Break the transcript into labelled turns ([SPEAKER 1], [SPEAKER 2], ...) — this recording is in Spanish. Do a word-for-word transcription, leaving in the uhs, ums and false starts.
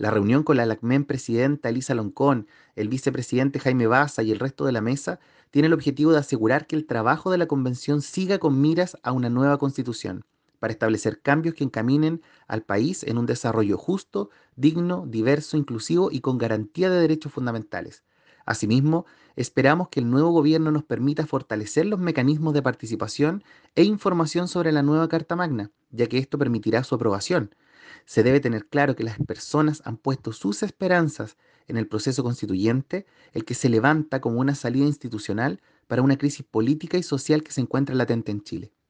[SPEAKER 1] La reunión con la LACMEN presidenta Elisa Loncón, el vicepresidente Jaime Baza y el resto de la mesa tiene el objetivo de asegurar que el trabajo de la convención siga con miras a una nueva constitución, para establecer cambios que encaminen al país en un desarrollo justo, digno, diverso, inclusivo y con garantía de derechos fundamentales. Asimismo, esperamos que el nuevo gobierno nos permita fortalecer los mecanismos de participación e información sobre la nueva Carta Magna, ya que esto permitirá su aprobación. Se debe tener claro que las personas han puesto sus esperanzas en el proceso constituyente, el que se levanta como una salida institucional para una crisis política y social que se encuentra latente en Chile.